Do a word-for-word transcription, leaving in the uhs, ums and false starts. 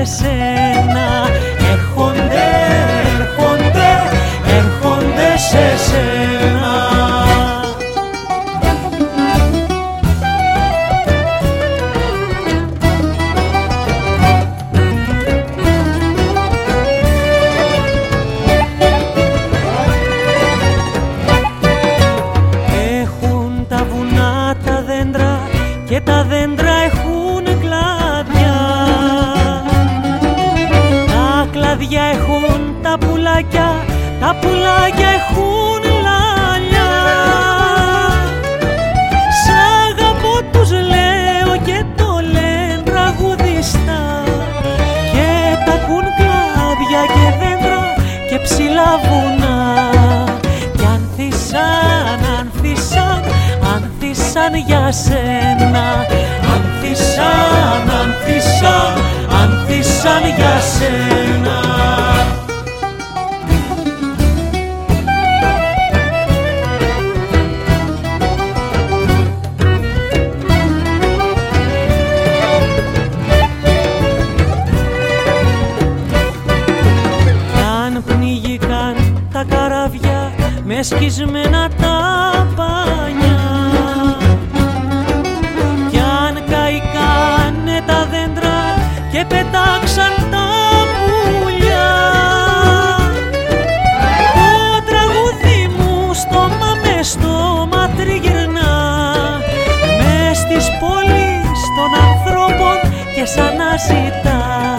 σένα. Έρχονται, έρχονται, έρχονται σε σένα. Έχουν τα βουνά τα δέντρα και τα δέντρα έχουν κλάδια. Τα κλάδια έχουν τα πουλάκια, τα πουλάκια έχουν λάλια. Σ' αγαπώ τους λέω και το λένε τραγουδιστά, και τα ακούν κλάδια και δέντρα και ψηλά βουνά. Κι ανθίσαν, ανθίσαν, ανθίσαν για σένα. Ανθίσαν, ανθίσαν, ανθίσαν για σένα. Κι αν πνίγηκαν τα καράβια με σκισμένα τα πανιά, κι αν καήκανε τα δέντρα και πετάξαν τα πουλιά, το τραγούδι μου στόμα με στόμα τριγυρνά, μες της πόλης των ανθρώπων και σαν να ζητά.